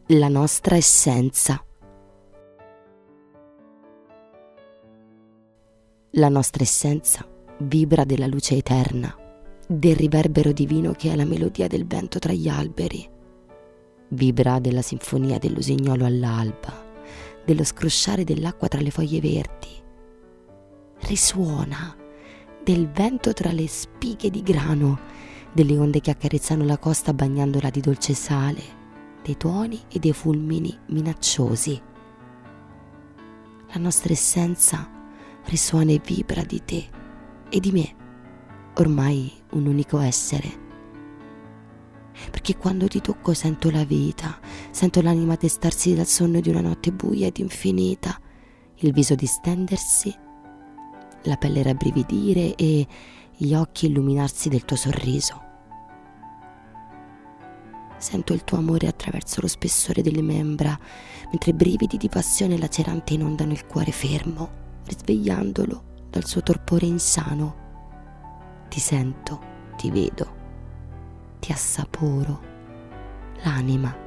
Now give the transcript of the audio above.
la nostra essenza. La nostra essenza vibra della luce eterna, del riverbero divino che è la melodia del vento tra gli alberi. Vibra della sinfonia dell'usignolo all'alba, dello scrosciare dell'acqua tra le foglie verdi. Risuona del vento tra le spighe di grano, delle onde che accarezzano la costa bagnandola di dolce sale, dei tuoni e dei fulmini minacciosi. La nostra essenza risuona e vibra di te e di me, ormai un unico essere. Perché quando ti tocco sento la vita, sento l'anima destarsi dal sonno di una notte buia ed infinita, il viso distendersi, la pelle rabbrividire e gli occhi illuminarsi del tuo sorriso. Sento il tuo amore attraverso lo spessore delle membra, mentre brividi di passione lacerante inondano il cuore fermo, risvegliandolo dal suo torpore insano. Ti sento, ti vedo, ti assaporo l'anima